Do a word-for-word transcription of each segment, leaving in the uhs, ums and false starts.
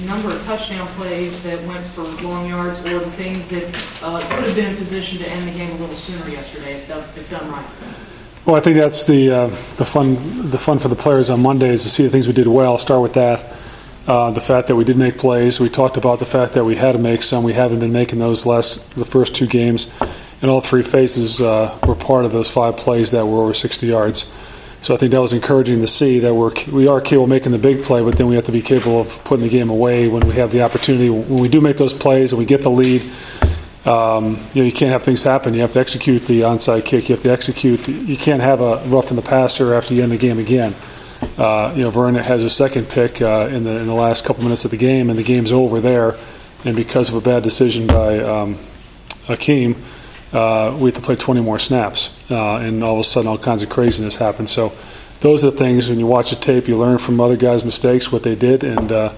number of touchdown plays that went for long yards, or the things that uh, could have been in position to end the game a little sooner yesterday if done, if done right? Well, I think that's the uh, the fun the fun for the players on Monday is to see the things we did well. I'll start with that. Uh, the fact that we did make plays. We talked about the fact that we had to make some. We haven't been making those last the first two games, and all three phases uh, were part of those five plays that were over sixty yards. So I think that was encouraging to see that we're we are capable of making the big play, but then we have to be capable of putting the game away when we have the opportunity. When we do make those plays and we get the lead, um, you know, you can't have things happen. You have to execute the onside kick. You have to execute. You can't have a rough in the passer after you end the game again. Uh, you know, Vernon has a second pick uh, in the in the last couple minutes of the game, and the game's over there. And because of a bad decision by um, Akeem, uh, we have to play twenty more snaps, uh, and all of a sudden, all kinds of craziness happens. So, those are the things when you watch the tape, you learn from other guys' mistakes, what they did, and uh,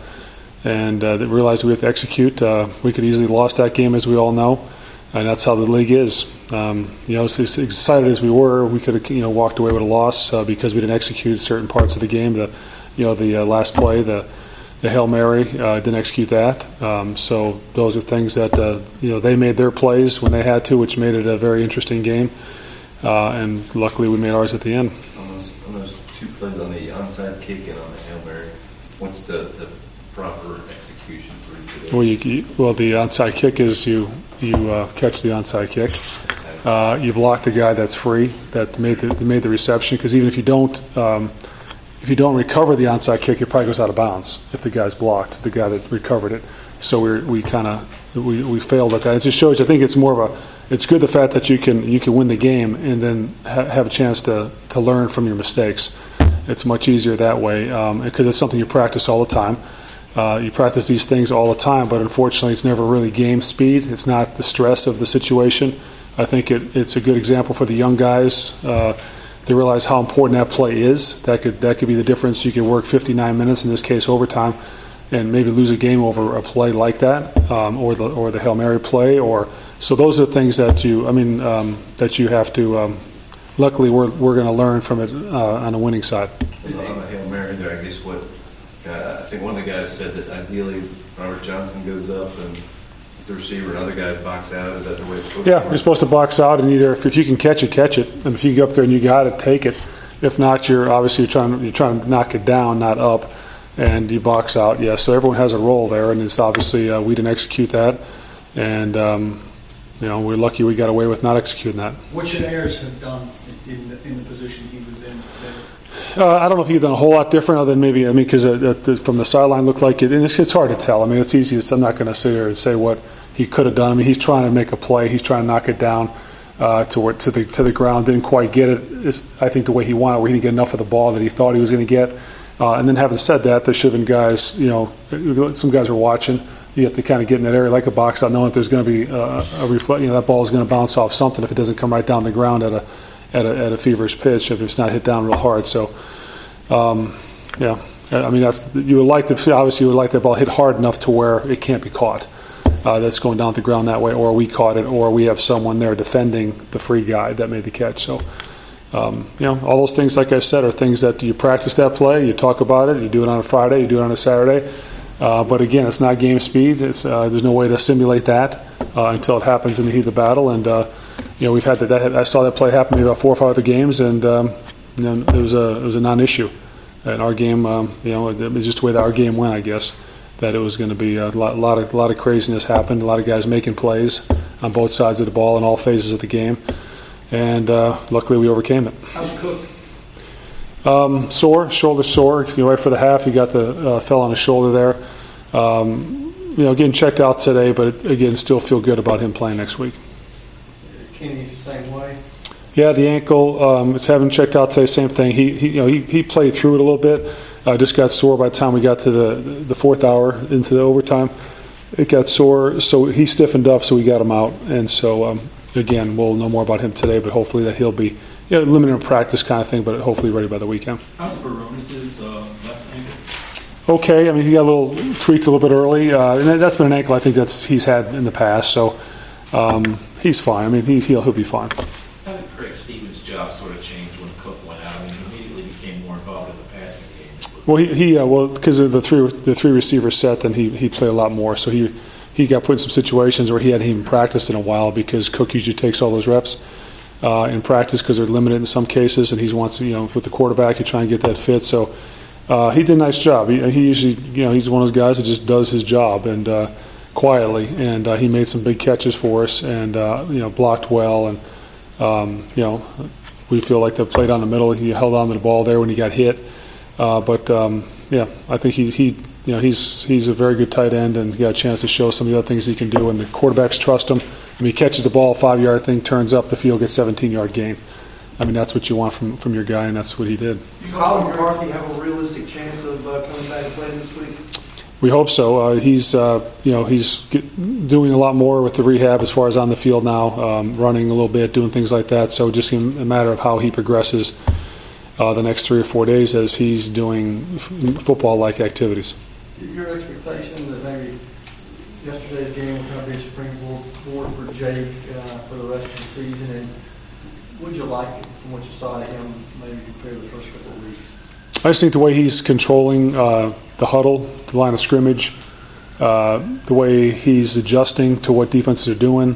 and uh, they realize we have to execute. Uh, we could easily lost that game, as we all know, and that's how the league is. Um, you know, as excited as we were, we could have you know walked away with a loss uh, because we didn't execute certain parts of the game. The you know the uh, last play, the the Hail Mary, uh, didn't execute that. Um, so those are things that uh, you know they made their plays when they had to, which made it a very interesting game. Uh, and luckily, we made ours at the end. On those, on those two plays, on the onside kick and on the Hail Mary, what's the, the proper execution for each of those? Well, you, well, the onside kick is you you uh, catch the onside kick. Uh, you block the guy that's free that made the that made the reception, because even if you don't um, if you don't recover the onside kick, it probably goes out of bounds if the guy's blocked, the guy that recovered it. So we we kind of we, we failed at that. It just shows you. I think it's more of a it's good the fact that you can you can win the game and then ha- have a chance to to learn from your mistakes. It's much easier that way um, because it's something you practice all the time. Uh, you practice these things all the time, but unfortunately, it's never really game speed. It's not the stress of the situation. I think it, it's a good example for the young guys. Uh, they realize how important that play is. That could that could be the difference. You could work fifty-nine minutes, in this case overtime, and maybe lose a game over a play like that, um, or the or the Hail Mary play. Or so those are the things that you. I mean um, that you have to. Um, luckily, we're we're going to learn from it uh, on the winning side. On the Hail Mary, there, I guess what uh, I think one of the guys said that ideally Robert Johnson goes up and the receiver and other guys box out. Is that the way it's supposed yeah, to work? you're supposed to box out, and either if, if you can catch it, catch it, and if you get up there and you got it, take it. If not, you're obviously you're trying you're trying to knock it down, not up, and you box out. Yeah, so everyone has a role there, and it's obviously uh, we didn't execute that, and um, you know we're lucky we got away with not executing that. What should Ayers have done in the, in the position he was in? Uh, I don't know if he'd done a whole lot different, other than maybe, I mean, because uh, uh, from the sideline looked like it, and it's, it's hard to tell. I mean, it's easy. To, I'm not going to sit here and say what he could have done. I mean, he's trying to make a play. He's trying to knock it down uh, to to the to the ground. Didn't quite get it. It's, I think the way he wanted, where he didn't get enough of the ball that he thought he was going to get. Uh, and then, having said that, there should have been guys. You know, some guys were watching. You have to kind of get in that area like a box out, knowing that there's going to be uh, a reflect. You know, that ball is going to bounce off something if it doesn't come right down the ground at a at a, at a feverish pitch. If it's not hit down real hard, so. Um, yeah, I mean that's you would like to obviously you would like that ball hit hard enough to where it can't be caught. Uh, that's going down the ground that way, or we caught it, or we have someone there defending the free guy that made the catch. So, um, you know, all those things, like I said, are things that you practice that play, you talk about it, you do it on a Friday, you do it on a Saturday. Uh, but again, it's not game speed. It's uh, there's no way to simulate that uh, until it happens in the heat of the battle. And uh, you know, we've had that, that. I saw that play happen maybe about four or five other games, and um, you know, it was a it was a non-issue. In our game, um, you know, it was just the way that our game went, I guess, that it was going to be a lot, lot of a lot of craziness happened, a lot of guys making plays on both sides of the ball in all phases of the game, and uh, luckily we overcame it. How's Cook? Um, sore, shoulder sore. You know, right for the half, he got the uh, fell on his shoulder there. Um, you know, getting checked out today, but again, still feel good about him playing next week. Kenny, the same way. Yeah, the ankle. Um, it's having checked out today. Same thing. He, he you know, he, he played through it a little bit. Uh, just got sore by the time we got to the the fourth hour into the overtime. It got sore, so he stiffened up. So we got him out, and so um, again, we'll know more about him today. But hopefully that he'll be, you know, limited practice kind of thing, but hopefully ready by the weekend. How's Barones' uh, left ankle? Okay. I mean, he got a little tweaked a little bit early, uh, and that's been an ankle I think that's he's had in the past. So um, he's fine. I mean, he, he'll he'll be fine. How did Craig Stevens' job sort of change when Cook went out? I mean, he immediately became more involved in the passing game. Well, he, he uh, well, because of the three the three receiver set, then he he played a lot more. So he he got put in some situations where he hadn't even practiced in a while because Cook usually takes all those reps uh, in practice because they're limited in some cases, and he wants to, you know, with the quarterback, you try and get that fit. So uh, he did a nice job. He, he usually, you know, he's one of those guys that just does his job and uh, quietly, and uh, he made some big catches for us, and uh, you know, blocked well, and um, you know, we feel like they played on the middle. He held on to the ball there when he got hit. Uh, but um, yeah, I think he, he you know he's he's a very good tight end, and he got a chance to show some of the other things he can do. And the quarterbacks trust him. I mean, he catches the ball, five yard thing, turns up the field, gets seventeen yard gain. I mean, that's what you want from, from your guy, and that's what he did. Does Colin McCarthy have a realistic chance of uh, coming back and playing this week? We hope so. Uh, he's uh, you know he's get, doing a lot more with the rehab as far as on the field now, um, running a little bit, doing things like that. So just a matter of how he progresses Uh, the next three or four days as he's doing f- football-like activities. Your expectation that maybe yesterday's game will kind of be a springboard for Jake uh, for the rest of the season, and would you like it from what you saw of him maybe compared to the first couple of weeks? I just think the way he's controlling uh, the huddle, the line of scrimmage, uh, the way he's adjusting to what defenses are doing,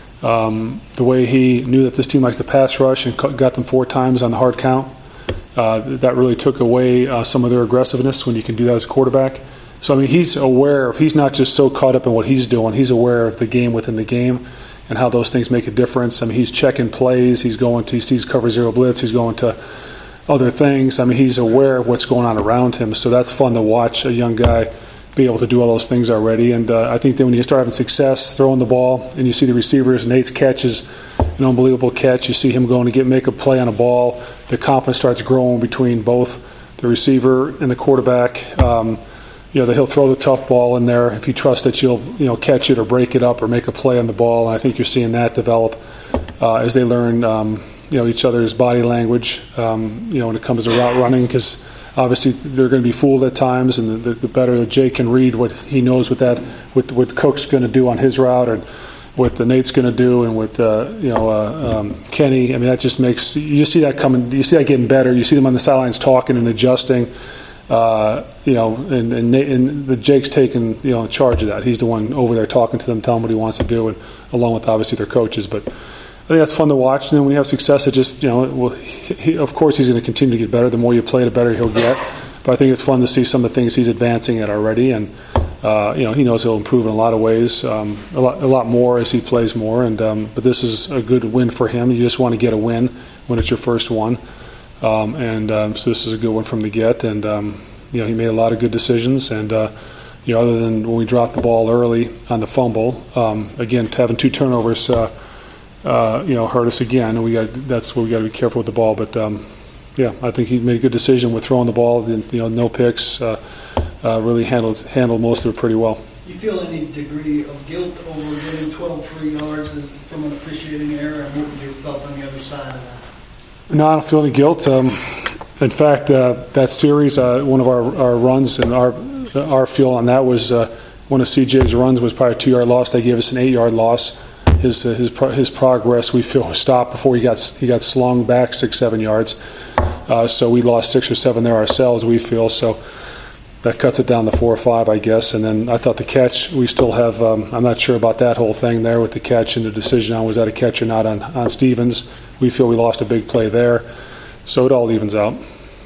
um, the way he knew that this team likes to pass rush and got them four times on the hard count. Uh, that really took away uh, some of their aggressiveness when you can do that as a quarterback. So, I mean, he's aware of, he's not just so caught up in what he's doing, he's aware of the game within the game and how those things make a difference. I mean, he's checking plays, he's going to, he sees cover zero blitz, he's going to other things. I mean, he's aware of what's going on around him. So that's fun to watch a young guy be able to do all those things already. And uh, I think that when you start having success throwing the ball and you see the receivers, Nate's catch is an unbelievable catch. You see him going to get make a play on a ball. The confidence starts growing between both the receiver and the quarterback. Um, you know, that he'll throw the tough ball in there if you trust that you'll, you know, catch it or break it up or make a play on the ball. And I think you're seeing that develop uh, as they learn, um, you know, each other's body language, um, you know, when it comes to route running, because obviously they're going to be fooled at times, and the, the better that Jake can read what he knows what that, what, what Cook's going to do on his route, or what the Nate's going to do, and with uh, you know uh, um, Kenny. I mean, that just makes you just see that coming. You see that getting better. You see them on the sidelines talking and adjusting. Uh, you know, and and, Nate, and the Jake's taking you know charge of that. He's the one over there talking to them, telling them what he wants to do, and along with obviously their coaches. But I think that's fun to watch. And then when you have success, it just you know, well, he, of course he's going to continue to get better. The more you play, the better he'll get. But I think it's fun to see some of the things he's advancing at already, and. Uh, you know, he knows he'll improve in a lot of ways, um, a lot, a lot more as he plays more. And um, but this is a good win for him. You just want to get a win when it's your first one, um, and um, so this is a good one from the get. And um, you know, he made a lot of good decisions. And uh, you know, other than when we dropped the ball early on the fumble, um, again, having two turnovers, uh, uh, you know, hurt us again. And we got that's where we got to be careful with the ball. But um, yeah, I think he made a good decision with throwing the ball. You know, no picks. Uh, Uh, really handled handled most of it pretty well. You feel any degree of guilt over getting twelve free yards as, from an officiating error, and what would you have felt on the other side of that? No, I don't feel any guilt. Um, in fact, uh, that series, uh, one of our, our runs and our our feel on that was uh, one of C J's runs was probably a two-yard loss. They gave us an eight-yard loss. His uh, his pro- his progress we feel stopped before he got he got slung back six seven yards. Uh, so we lost six or seven there ourselves. We feel so. That cuts it down to four or five, I guess. And then I thought the catch, we still have, um, I'm not sure about that whole thing there with the catch and the decision on was that a catch or not on, on Stevens. We feel we lost a big play there. So it all evens out.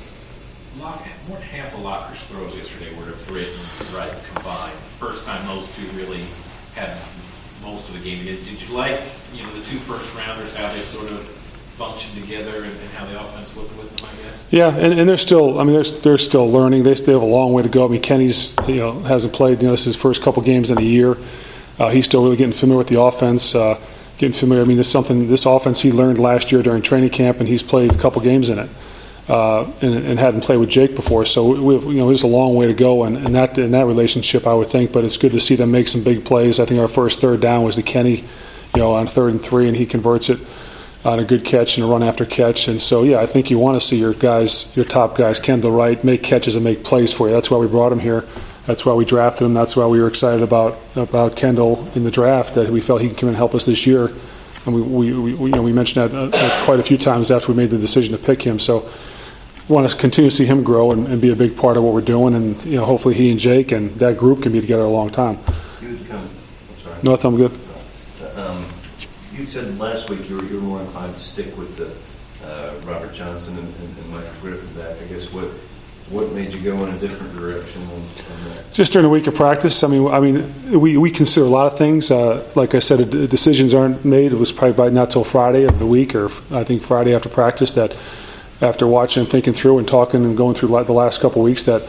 Lock, more than half of Locker's throws yesterday were to Britt and Wright combined. First time those two really had most of the game. Did, did you like, you know, the two first rounders, how they sort of function together and, and how the offense looked with them, I guess? Yeah, and, and they're still, I mean, they're, they're still learning. They still have a long way to go. I mean, Kenny's, you know, hasn't played, you know, this is his first couple games in a year. Uh, he's still really getting familiar with the offense, uh, getting familiar. I mean, this is something, this offense he learned last year during training camp, and he's played a couple games in it. Uh, and, and hadn't played with Jake before, so we, you know, there's a long way to go in, in that in that relationship, I would think. But it's good to see them make some big plays. I think our first third down was to Kenny, you know, on third and three, and he converts it on a good catch and a run after catch. And so, yeah, I think you want to see your guys, your top guys, Kendall Wright, make catches and make plays for you. That's why we brought him here. That's why we drafted him. That's why we were excited about about Kendall in the draft, that we felt he can come and help us this year. And we we, we you know we mentioned that uh, quite a few times after we made the decision to pick him. So want to continue to see him grow and, and be a big part of what we're doing. And, you know, hopefully he and Jake and that group can be together a long time. You would come, I'm sorry. No, I'm good. Um, you said last week you were, you were more inclined to stick with the uh, Robert Johnson and, and, and Michael Griffin back. I guess what what made you go in a different direction on, on that? Just during the week of practice. I mean, I mean, we, we consider a lot of things. Uh, like I said, the decisions aren't made. It was probably by not till Friday of the week, or I think Friday after practice, that after watching and thinking through and talking and going through the last couple of weeks, that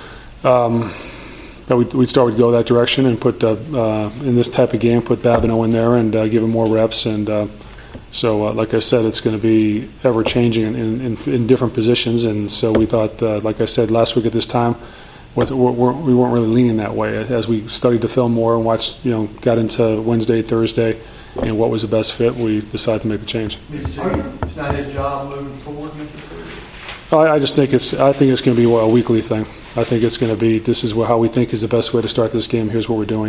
um, that we'd, we'd start to go that direction and put uh, uh, in this type of game, put Babineau in there and uh, give him more reps. And uh, so, uh, like I said, it's going to be ever changing in, in, in different positions. And so we thought, uh, like I said last week at this time, was, we're, we're, we weren't really leaning that way. As we studied the film more and watched, you know, got into Wednesday, Thursday, and what was the best fit, we decided to make the change. It's not his job moving forward necessarily? I, I just think it's. I think it's going to be a weekly thing. I think it's going to be. This is how we think is the best way to start this game. Here's what we're doing.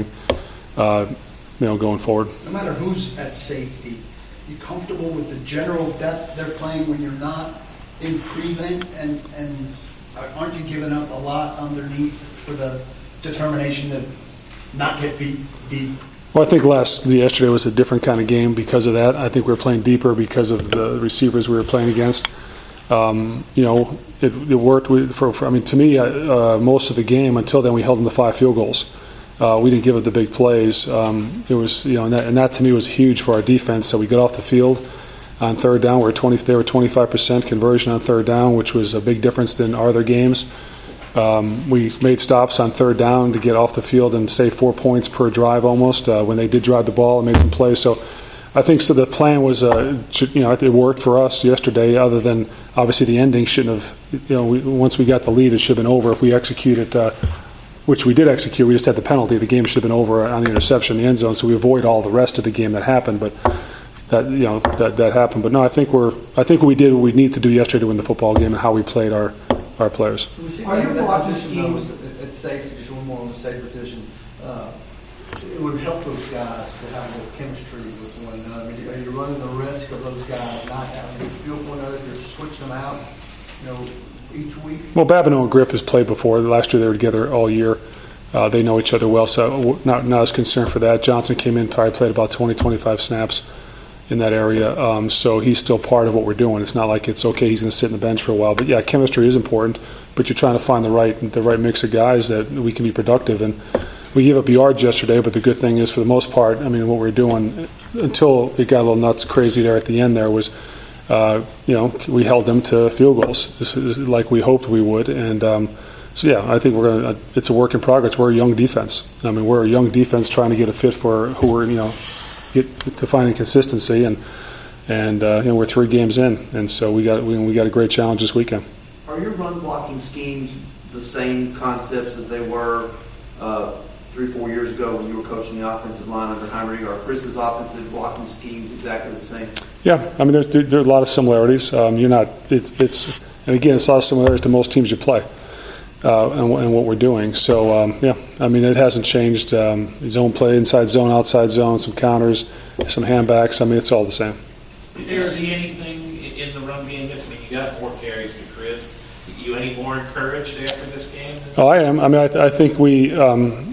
Uh, you know, going forward. No matter who's at safety, you comfortable with the general depth they're playing when you're not in prevent, and and aren't you giving up a lot underneath for the determination to not get beat deep? Well, I think last yesterday was a different kind of game because of that. I think we were playing deeper because of the receivers we were playing against. Um, you know, it, it worked. We, for, for I mean, to me, uh, most of the game until then, we held them to five field goals. Uh, we didn't give it the big plays. Um, it was, you know, and that, and that to me was huge for our defense. So we got off the field on third down. We were twenty. They were twenty-five percent conversion on third down, which was a big difference than our other games. Um, we made stops on third down to get off the field and save four points per drive almost uh, when they did drive the ball and made some plays. So I think so. The plan was, uh, you know, it worked for us yesterday. Other than obviously the ending shouldn't have, you know, we, once we got the lead, it should have been over. If we executed, uh, which we did execute, we just had the penalty. The game should have been over on the interception in the end zone. So we avoid all the rest of the game that happened. But that, you know, that that happened. But no, I think we're. I think we did what we need to do yesterday to win the football game and how we played our. our players. Are you blocking schemes at safety, just one more on the safe position? Uh, it would help those guys to have a little chemistry with one another. I mean, are you running the risk of those guys not having a feel for one another if you're switching them out, you know, each week? Well, Babineau and Griff has played before. Last year they were together all year. Uh, they know each other well, so not not as concerned for that. Johnson came in, probably played about twenty, twenty-five snaps in that area, um, so he's still part of what we're doing. It's not like it's okay, he's going to sit on the bench for a while. But yeah, chemistry is important, but you're trying to find the right the right mix of guys that we can be productive. And we gave up yards yesterday, but the good thing is, for the most part, I mean, what we're doing, until it got a little nuts crazy there at the end there, was, uh, you know, we held them to field goals, this is like we hoped we would. And um, so yeah, I think we're going to, it's a work in progress. We're a young defense. I mean, we're a young defense trying to get a fit for who we're, you know, get to finding consistency, and and uh, you know, we're three games in, and so we got we, we got a great challenge this weekend. Are your run blocking schemes the same concepts as they were uh, three, four years ago when you were coaching the offensive line under Heimerdinger? Are Chris's offensive blocking schemes exactly the same? Yeah, I mean, there's there, there are a lot of similarities. Um, you're not it's it's and again, it's a lot of similarities to most teams you play. Uh, and, and what we're doing. So, um, yeah, I mean, it hasn't changed. Um, zone play, inside zone, outside zone, some counters, some handbacks. I mean, it's all the same. Did you see anything in the run game this week? You got more carries than Chris. Are you any more encouraged after this game? Oh, I am. I mean, I, th- I think we, um,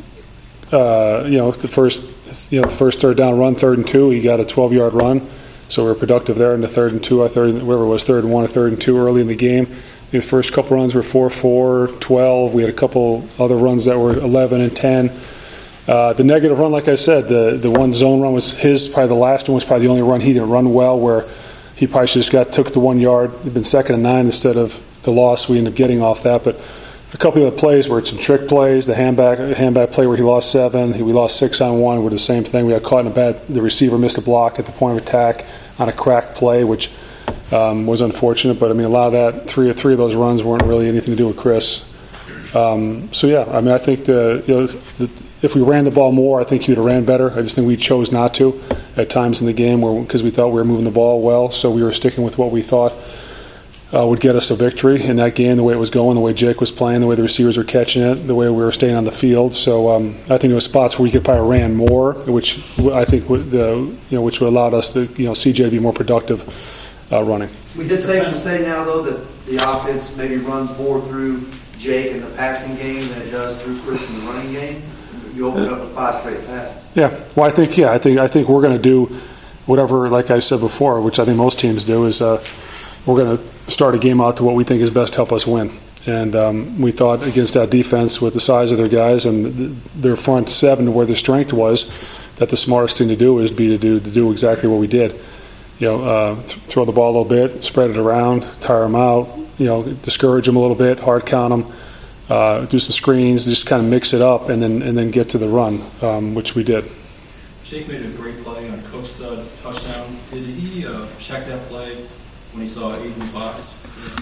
uh, you know, the first, you know, the first third down run, third and two, he got a twelve-yard run. So we were productive there in the third and two, or third, whatever it was, third and one or third and two early in the game. The first couple runs were four four, twelve. We had a couple other runs that were eleven and ten. Uh, the negative run, like I said, the, the one zone run was his, probably the last one was probably the only run he didn't run well, where he probably just got took the one yard. It'd been second and nine instead of the loss we ended up getting off that. But a couple of the plays were some trick plays. The handback handback play where he lost seven, we lost six on one were the same thing. We got caught in a bad, the receiver missed a block at the point of attack on a crack play, which Um, was unfortunate, but I mean, a lot of that, three or three of those runs weren't really anything to do with Chris. Um, so yeah, I mean, I think the, you know, the, if we ran the ball more, I think he would have ran better. I just think we chose not to at times in the game, where because we thought we were moving the ball well, so we were sticking with what we thought uh, would get us a victory in that game. The way it was going, the way Jake was playing, the way the receivers were catching it, the way we were staying on the field. So um, I think there were spots where we could probably ran more, which I think would, the you know which would allowed us to you know C J to be more productive. uh, running. Is it safe to say now, though, that the offense maybe runs more through Jake in the passing game than it does through Chris in the running game? You open up with five straight passes. Yeah, well, I think yeah, I think I think we're going to do whatever, like I said before, which I think most teams do, is uh, we're going to start a game out to what we think is best to help us win. And um, we thought against that defense, with the size of their guys and their front seven, where their strength was, that the smartest thing to do is be to do to do exactly what we did. You know, uh, th- throw the ball a little bit, spread it around, tire them out. You know, discourage them a little bit, hard count them. Uh, do some screens, just kind of mix it up, and then and then get to the run, um, which we did. Jake made a great play on Cook's uh, touchdown. Did he uh, check that play when he saw Aiden in the box?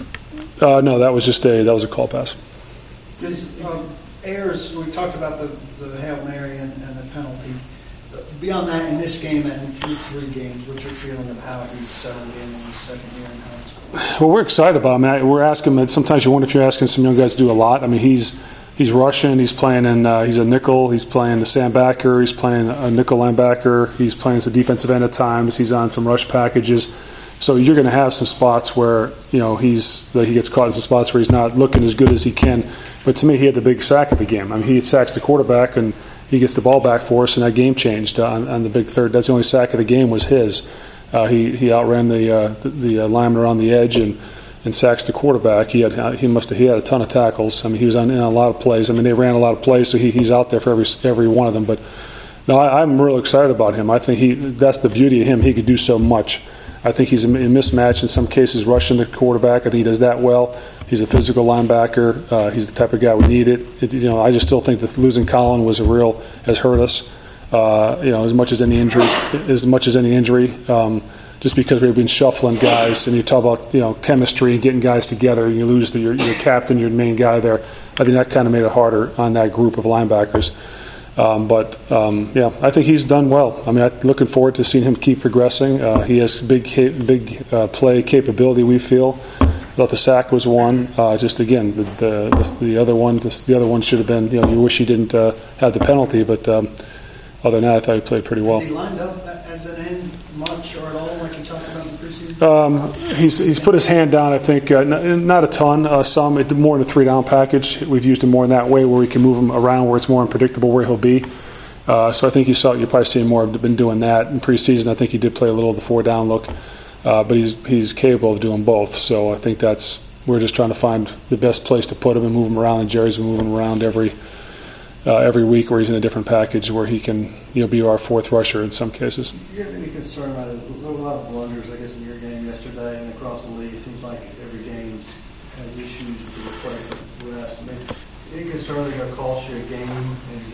Uh, no, that was just a that was a call pass. Does, um, Ayers, we talked about the, the Hail Mary and, and the penalty. Beyond that, in this game and in two, three games, what's your feeling of how he's settled in in his second year and how it's Well, we're excited about him. I mean, we're asking him. Sometimes you wonder if you're asking some young guys to do a lot. I mean, he's he's rushing. He's playing in. Uh, he's a nickel. He's playing the Sam backer. He's playing a nickel linebacker. He's playing as a defensive end at times. He's on some rush packages. So you're going to have some spots where you know he's that he gets caught in some spots where he's not looking as good as he can. But to me, he had the big sack of the game. I mean, he sacks the quarterback and he gets the ball back for us, and that game changed on, on the big third. That's the only sack of the game was his. Uh, he he outran the uh, the, the uh, lineman around the edge and. and sacks the quarterback. He had he must have he had a ton of tackles. I mean, he was on, in a lot of plays. I mean, they ran a lot of plays, so he, he's out there for every every one of them. But no, I, I'm real excited about him. I think he that's the beauty of him. He could do so much. I think he's a mismatch in some cases, rushing the quarterback. I think he does that well. He's a physical linebacker. Uh, he's the type of guy we need it. it. You know, I just still think that losing Colin was a real has hurt us. Uh, you know, as much as any injury, as much as any injury. Um, Just because we've been shuffling guys, and you talk about you know chemistry and getting guys together, and you lose the, your, your captain, your main guy there. I think that kind of made it harder on that group of linebackers. Um, but um, yeah, I think he's done well. I mean, I'm looking forward to seeing him keep progressing. Uh, he has big, big uh, play capability. We feel. I thought the sack was one. Uh, just again, the, the the other one, the other one should have been. You know, you wish he didn't uh, have the penalty, but um, other than that, I thought he played pretty well. Is he lined up as an end much or at all, like you talked about in the preseason? Um, he's he's put his hand down. I think uh, n- not a ton. Uh, some it, more in the three down package. We've used him more in that way, where we can move him around, where it's more unpredictable where he'll be. Uh, so I think you saw you probably seen more. Been doing that in preseason. I think he did play a little of the four down look, uh, but he's he's capable of doing both. So I think that's we're just trying to find the best place to put him and move him around. And Jerry's been moving him around every. Uh, every week where he's in a different package where he can you know be our fourth rusher in some cases. Do you have any concern about it? There were a lot of blunders, I guess, in your game yesterday and across the league. It seems like every game has issues with the replacement refs. I mean, any concern they're going to cost you a game and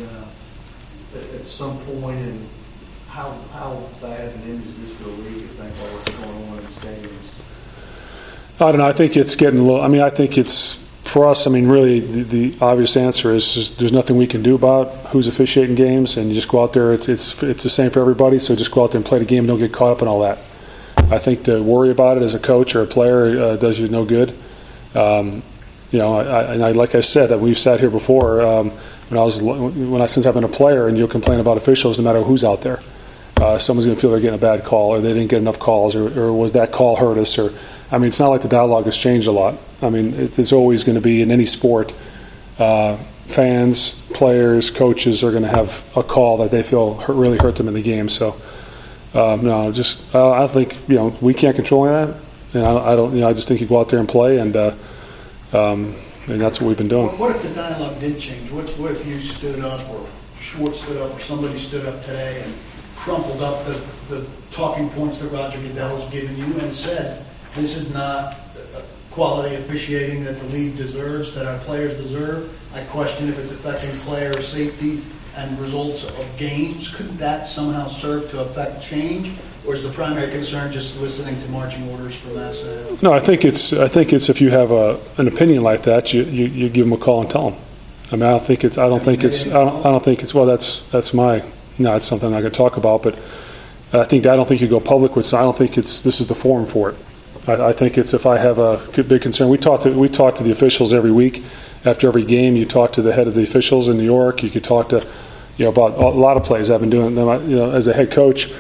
uh, at, at some point, and how how bad an image is this for the league? You think all what's going on in the stadiums? I don't know. I think it's getting a little. I mean, I think it's. For us, I mean, really, the, the obvious answer is just, there's nothing we can do about who's officiating games, and you just go out there. It's it's it's the same for everybody. So just go out there and play the game, and don't get caught up in all that. I think to worry about it as a coach or a player uh, does you no good. Um, you know, I, I, and I, like I said, that we've sat here before um, when I was when I since I've been a player, and you'll complain about officials no matter who's out there. Uh, someone's going to feel they're getting a bad call, or they didn't get enough calls, or, or was that call hurt us, or I mean, it's not like the dialogue has changed a lot. I mean, it, it's always going to be in any sport. Uh, fans, players, coaches are going to have a call that they feel hurt, really hurt them in the game. So, um, no, just uh, I think you know we can't control that, and I, I don't. You know, I just think you go out there and play, and uh, um, and that's what we've been doing. What, what if the dialogue did change? What, what if you stood up, or Schwartz stood up, or somebody stood up today and crumpled up the, the talking points that Roger Goodell has given you and said, this is not quality officiating that the league deserves, that our players deserve. I question if it's affecting player safety and results of games. Couldn't that somehow serve to affect change? Or is the primary concern just listening to marching orders from Massa? No, I think it's I think it's if you have a, an opinion like that, you, you, you give them a call and tell them. I mean, I don't think it's I don't think it's I don't, I don't think it's well. That's that's my no. It's something I could talk about, but I think I don't think you go public with. I don't think it's this is the forum for it. I, I think it's if I have a big concern. We talk to we talk to the officials every week after every game. You talk to the head of the officials in New York. You could talk to you know about a lot of plays. I've been doing them. You know, as a head coach,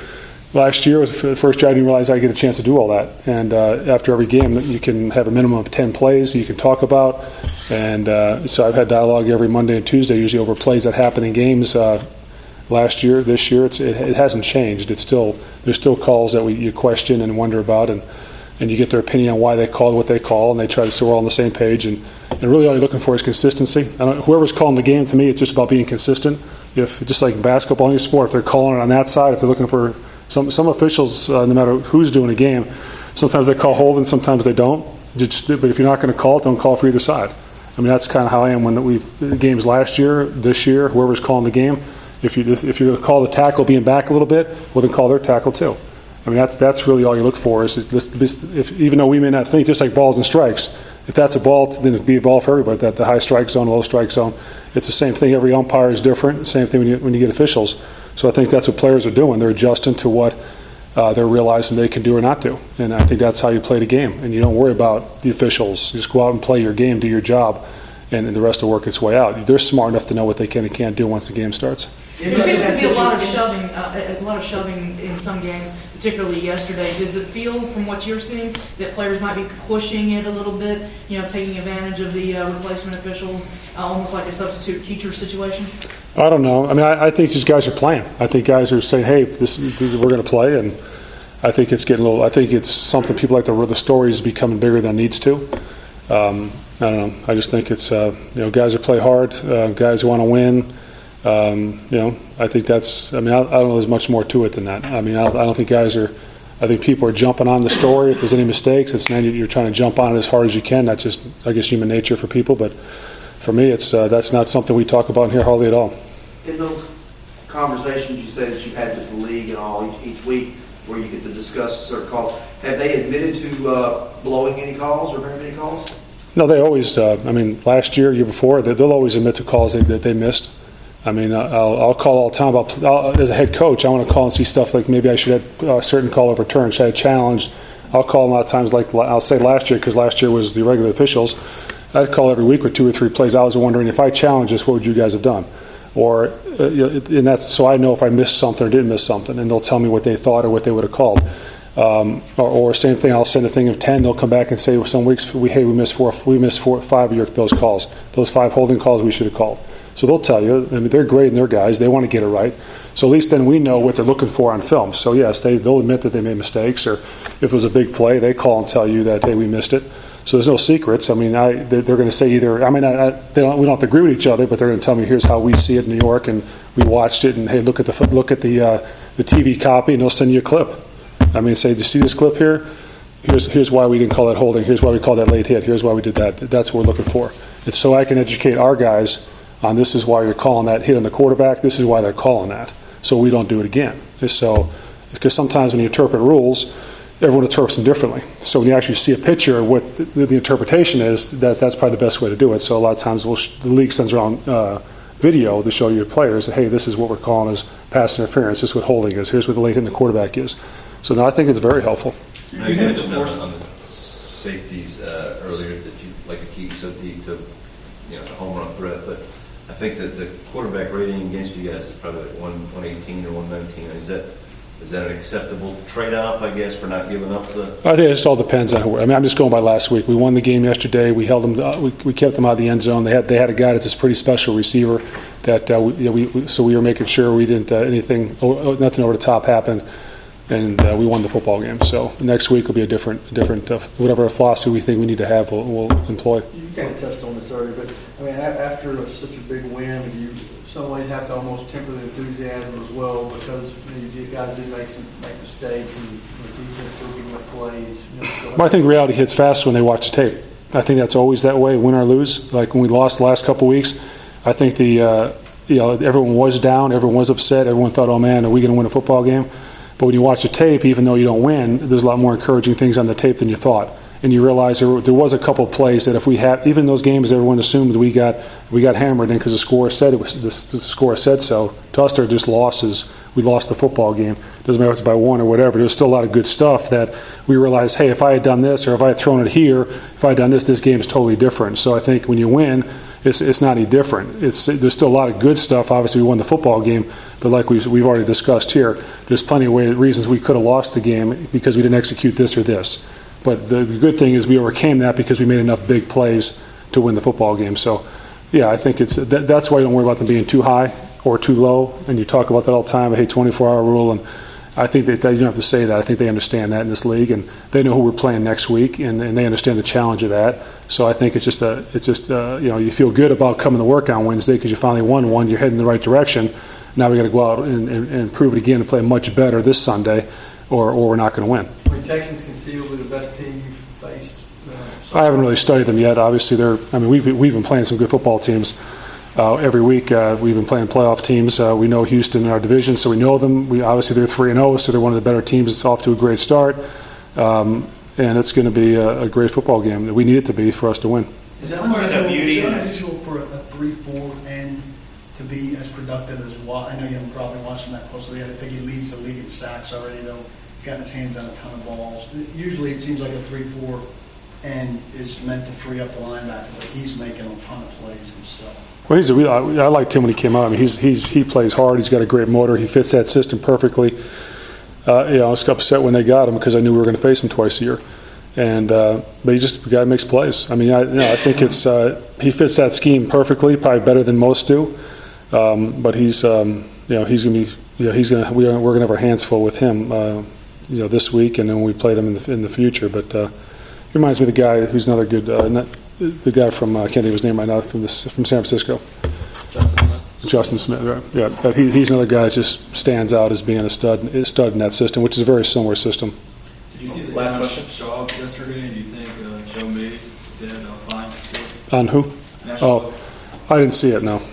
last year was the first year I didn't realize I'd get a chance to do all that. And uh, after every game, you can have a minimum of ten plays you can talk about. And uh, so I've had dialogue every Monday and Tuesday, usually over plays that happen in games. Uh, last year, this year, it's, it, it hasn't changed. It's still there's still calls that we you question and wonder about, and and you get their opinion on why they called what they call, and they try to so we're all on the same page. And, and really, all you're looking for is consistency. I don't, whoever's calling the game, to me, it's just about being consistent. If just like basketball, any sport, if they're calling it on that side, if they're looking for some some officials, uh, no matter who's doing a game, sometimes they call holding, sometimes they don't. Just, but if you're not going to call it, don't call for either side. I mean, that's kind of how I am when we games last year, this year, whoever's calling the game. If you if you're going to call the tackle being back a little bit, well then call their tackle too. I mean, that's that's really all you look for. Is this, this, if, even though we may not think, just like balls and strikes, if that's a ball, then it'd be a ball for everybody. That the high strike zone, low strike zone, it's the same thing. Every umpire is different. Same thing when you when you get officials. So I think that's what players are doing. They're adjusting to what uh, they're realizing they can do or not do. And I think that's how you play the game. And you don't worry about the officials. You just go out and play your game, do your job, and, and the rest will work its way out. They're smart enough to know what they can and can't do once the game starts. There seems to be a lot of shoving, uh, a lot of shoving in some games, particularly yesterday. Does it feel, from what you're seeing, that players might be pushing it a little bit, you know, taking advantage of the uh, replacement officials, uh, almost like a substitute teacher situation? I don't know. I mean, I, I think these guys are playing. I think guys are saying, "Hey, this, this we're going to play," and I think it's getting a little. I think it's something people like the the stories becoming bigger than it needs to. Um, I don't know. I just think it's uh, you know, guys who play hard, uh, guys who want to win. Um, you know, I think that's, I mean, I, I don't know there's much more to it than that. I mean, I, I don't think guys are, I think people are jumping on the story. If there's any mistakes, it's, man, you're trying to jump on it as hard as you can. That's just, I guess, human nature for people. But for me, it's uh, that's not something we talk about in here hardly at all. In those conversations you said that you've had with the league and all each, each week where you get to discuss certain calls, have they admitted to uh, blowing any calls or very many calls? No, they always, uh, I mean, last year, year before, they, they'll always admit to calls that they, they missed. I mean, I'll, I'll call all the time. About, I'll, as a head coach, I want to call and see stuff like maybe I should have a certain call overturned. Should I have challenged? I'll call a lot of times, like I'll say last year, because last year was the regular officials. I'd call every week with two or three plays. I was wondering, if I challenged this, what would you guys have done? Or, uh, and that's so I know if I missed something or didn't miss something, and they'll tell me what they thought or what they would have called. Um, or, or same thing, I'll send a thing of ten. They'll come back and say, well, some weeks we hey we missed four, we missed four, five of your, those calls, those five holding calls we should have called. So they'll tell you. I mean, they're grading their guys. They want to get it right. So at least then we know what they're looking for on film. So yes, they they'll admit that they made mistakes, or if it was a big play, they call and tell you that hey we missed it. So there's no secrets. I mean, I they're, they're going to say either. I mean, I, I, they don't. We don't have to agree with each other, but they're going to tell me here's how we see it in New York, and we watched it, and hey, look at the look at the uh, the T V copy, and they'll send you a clip. I mean, say, do you see this clip here? Here's here's why we didn't call that holding. Here's why we called that late hit. Here's why we did that. That's what we're looking for. It's so I can educate our guys on this is why you're calling that hit on the quarterback. This is why they're calling that, so we don't do it again. So, because sometimes when you interpret rules, everyone interprets them differently. So when you actually see a picture, what the, the interpretation is, that that's probably the best way to do it. So a lot of times we'll sh- the league sends around uh, video to show your players that, hey, this is what we're calling as pass interference. This is what holding is. Here's what the late hit in the quarterback is. So no, I think it's very helpful. Now, you mentioned on, on the safeties uh, earlier that you like to keep so deep to, you know, the home run threat, but I think that the quarterback rating against you guys is probably like one eighteen or one nineteen. Is that is that an acceptable trade-off, I guess, for not giving up the? I think it just all depends on who. I mean, I'm just going by last week. We won the game yesterday. We held them. Uh, we, we kept them out of the end zone. They had they had a guy that's a pretty special receiver. That uh, we, you know, we so we were making sure we didn't uh, anything oh, nothing over the top happened. And uh, we won the football game. So next week will be a different, different uh, whatever philosophy we think we need to have, we'll, we'll employ. You kind of touched on this earlier, but I mean, after such a big win, you in some ways have to almost temper the enthusiasm as well, because you, know, you guys do make some make mistakes, and the defense still giving up plays. You know, well, I think reality hits fast when they watch the tape. I think that's always that way, win or lose. Like when we lost the last couple of weeks, I think the uh, you know everyone was down, everyone was upset, everyone thought, oh man, are we going to win a football game? But when you watch the tape, even though you don't win, there's a lot more encouraging things on the tape than you thought. And you realize there, there was a couple of plays that if we had, even those games, everyone assumed we got we got hammered in because the score said it was the, the score said so. To us, they're just losses. We lost the football game. Doesn't matter if it's by one or whatever. There's still a lot of good stuff that we realized, hey, if I had done this or if I had thrown it here, if I had done this, this game is totally different. So I think when you win, it's it's not any different. It's there's still a lot of good stuff. Obviously, we won the football game, but like we've we've already discussed here, there's plenty of way, reasons we could have lost the game because we didn't execute this or this. But the good thing is we overcame that because we made enough big plays to win the football game. So, yeah, I think it's that, that's why you don't worry about them being too high or too low. And you talk about that all the time. I hate twenty-four hour rule, and I think that you don't have to say that. I think they understand that in this league, and they know who we're playing next week, and, and they understand the challenge of that. So I think it's just a, it's just uh, you know, you feel good about coming to work on Wednesday because you finally won one. You're heading in the right direction. Now we got to go out and, and, and prove it again and play much better this Sunday, or or we're not going to win. Were Texans conceivably the best team you've faced? Uh, I haven't really studied them yet. Obviously, they're. I mean, we've we've been playing some good football teams uh, every week. Uh, we've been playing playoff teams. Uh, we know Houston in our division, so we know them. We obviously they're three and zero, so they're one of the better teams. It's off to a great start, um, and it's going to be a, a great football game that we need it to be for us to win. Is it Part of the unusual, beauty is it in this- unusual for a three four end to be as productive as Watt? I know you haven't probably watched him that closely. I think he leads the league in sacks already, though. He's gotten his hands on a ton of balls. Usually it seems like a three four end is meant to free up the linebacker, but he's making a ton of plays himself. Well, he's a real. I, I liked him when he came out. I mean, he's he's he plays hard. He's got a great motor. He fits that system perfectly. Uh, you know, I was upset when they got him because I knew we were going to face him twice a year. And uh, but he just the guy makes plays. I mean, I, you know, I think it's uh, he fits that scheme perfectly, probably better than most do. Um, but he's um, you know he's gonna be you know he's gonna we are, we're gonna have our hands full with him. Uh, you know, this week, and then we play them in the in the future. But uh, he reminds me of the guy who's another good, uh, not, the guy from uh, I can't think of his name right now from this from San Francisco. Justin Smith. Justin Smith, right? Yeah, but he, he's another guy that just stands out as being a stud, a stud in that system, which is a very similar system. Did you see the Last game on question. Shaw yesterday, and do you think uh, Joe Mays did uh, fine? On who? National Oh, I didn't see it. No.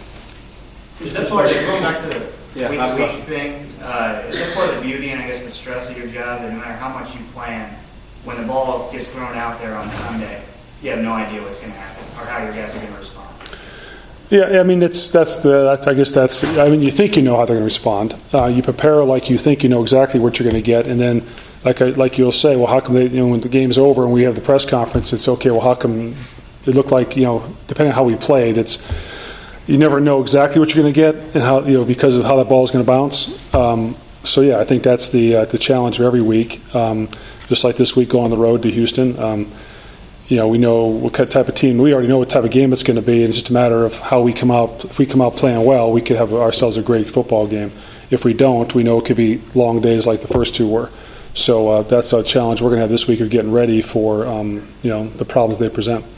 Is that part of the, going back to the Yeah, last week-to-week question. thing, uh, is that part of the beauty and I guess the stress of your job that no matter how much you plan, when the ball gets thrown out there on Sunday, you have no idea what's going to happen or how your guys are going to respond? Yeah, I mean, it's that's the that's I guess that's I mean, you think you know how they're going to respond. Uh, you prepare like you think you know exactly what you're going to get, and then like I, like you'll say, well, how come they you know when the game's over and we have the press conference, it's okay. Well, how come it looked like you know depending on how we played, it's you never know exactly what you're going to get and how you know because of how that ball is going to bounce. Um, so yeah, I think that's the uh, the challenge of every week. Um, just like this week, go on the road to Houston. Um, You know, we know what type of team. We already know what type of game it's going to be, and it's just a matter of how we come out. If we come out playing well, we could have ourselves a great football game. If we don't, we know it could be long days like the first two were. So uh, that's a challenge we're going to have this week of getting ready for um, you know the problems they present.